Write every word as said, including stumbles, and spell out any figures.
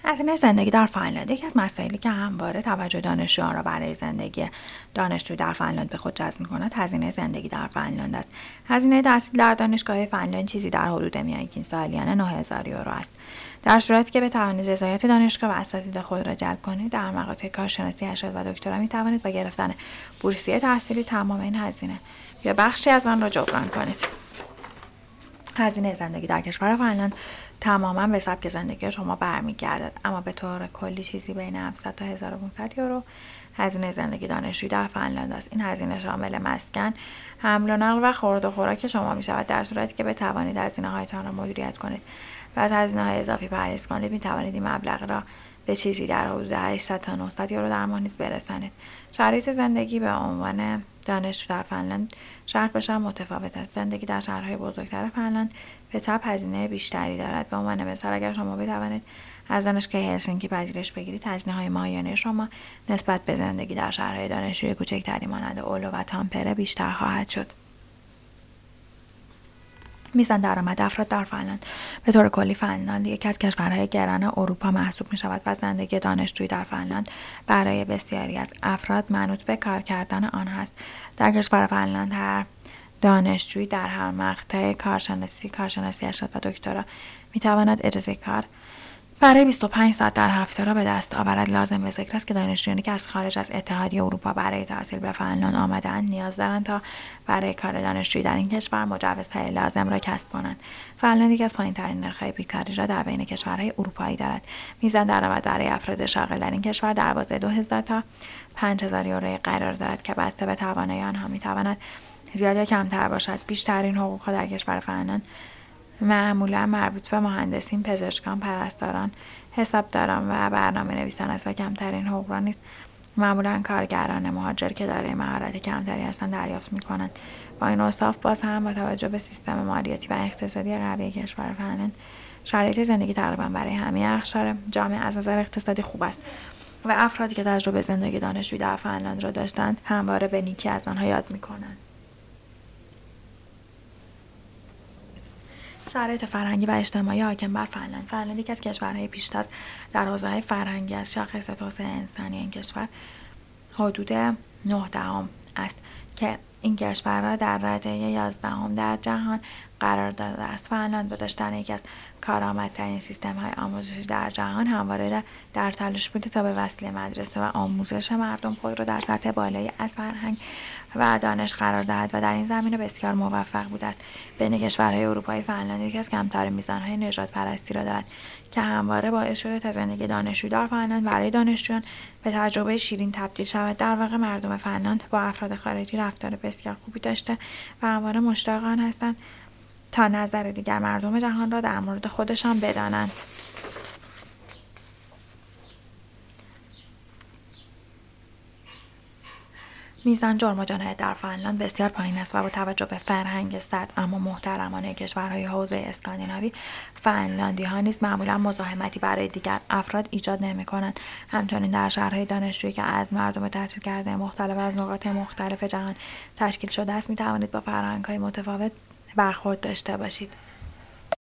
هزینه زندگی در فنلاند یکی از مسائلی که همواره توجه دانشجویان را برای زندگی دانشجو در فنلاند به خود جذب می‌کند هزینه زندگی در فنلاند است. هزینه تحصیل در دانشگاه فنلاند چیزی در حدود میانگین سالیانه نه هزار یورو است. در صورتی که بتوانید رضایت دانشگاه و اساتید خود را جلب کنید، در مقاطع کارشناسی ارشد و دکترا می‌توانید با گرفتن بورسیه تحصیلی تمام این هزینه یا بخشی از آن را جبران کنید. هزینه زندگی در کشور فنلاند تماما به سبک زندگی شما برمیگردد، اما به طور کلی چیزی بین هفتصد تا هزار و پانصد یورو هزینه زندگی دانشجویی در فنلاند است. این هزینه شامل مسکن، حمل و نقل و خورد و خوراک شما می شود. در صورتی که بتوانید هزینه هایتان را مدیریت کنید و از هزینه های اضافی پرهیز کنید، می توانید این مبلغ را به چیزی در حدود هشتصد تا نهصد یورو در ماه نیز برسانید. شرایط زندگی به عنوان دانشجو در فنلاند شهر به شهر متفاوت است. زندگی در شهرهای بزرگتر فنلاند به تبع هزینه بیشتری دارد. به عنوان مثال اگر شما بتوانید از دانشگاه هلسینکی پذیرش بگیرید، هزینه های ماهیانه شما نسبت به زندگی در شهرهای دانشجویی کوچکتری مانند اولو و تامپره بیشتر خواهد شد. میزان درآمد افراد در فنلاند. به طور کلی فنلاند یکی از کشورهای گران اروپا محسوب می شود و زندگی دانشجویی در فنلاند برای بسیاری از افراد منوط به کار کردن آن است. در کشور فنلاند هر دانشجویی در هر مقطع کارشناسی، کارشناسی ارشد و دکترا می تواند اجازه کار برای بیست و پنج ساعت در هفته را به دست آورد. لازم به ذکر است که دانشجویانی که از خارج از اتحادیه اروپا برای تحصیل به فنلاند آمده‌اند نیاز دارند تا برای کار دانشجویی در این کشور مجوزهای لازم را کسب کنند. فنلاند یکی از پایین‌ترین نرخ‌های بیکاری را در بین کشورهای اروپایی دارد. میزان درآمد برای افراد شاغل در این کشور در بازه دو هزار تا پنج هزار یورو قرار دارد که بسته به توانایی آنها می‌تواند زیاد یا کمتر باشد. بیشترین حقوق‌ها در کشور فنلاند معمولا مربوط به مهندسین، پزشکان، پرستاران، حسابداران و برنامه نویسان است و کمترین حقوق را نیز معمولا کارگران مهاجر که دارای مهارت کمتری هستند دریافت می‌کنند. با این اوصاف باز هم با توجه به سیستم مالیاتی و اقتصادی قوی کشور فنلاند شرایط زندگی تقریبا برای همه اقشار جامعه از نظر اقتصادی خوب است و افرادی که تجربه زندگی دانشجویی در فنلاند را داشتند همواره به نیکی از آنها یاد می‌کنند. شرایط فرهنگی و اجتماعی حاکم بر فنلاند. فنلاند یکی از کشورهای پیشتاز در حوزه فرهنگی است. شاخص توسعه انسانی این کشور حدود نه دهم است که این کشور را در رده یازدهم در جهان قرار داده است. فنلاند با داشتن یکی از کارآمدترین سیستم‌های آموزشی در جهان همواره در, در تلاش بوده تا به وسیله مدرسه و آموزش مردم خود را در سطح بالایی از فرهنگ و دانش قرار دهد و در این زمینه بسیار موفق بوده است. بین کشورهای اروپایی فنلاند یکی از کمترین میزان‌های نژادپرستی را دارد که همواره باعث شده تا زندگی دانشجویی در فنلاند برای دانشجویان به تجربه شیرین تبدیل شود. در واقع مردم فنلاند با افراد خارجی رفتار بسیار خوبی داشته و همواره مشتاق آن هستند تا نظر دیگر مردم جهان را در مورد خودشان بدانند. میزان جرم و جنایت در فنلاند بسیار پایین است و با توجه به فرهنگ سرد اما محترمانه کشورهای حوزه اسکاندیناوی، فنلاندی‌ها نیز معمولا مزاحمتی برای دیگر افراد ایجاد نمی‌کنند. همچنین در شهرهای دانشجویی که از مردم تحصیل کرده مختلف از نقاط مختلف جهان تشکیل شده است، می‌توانید با فرهنگ‌های متفاوت برخورد داشته باشید.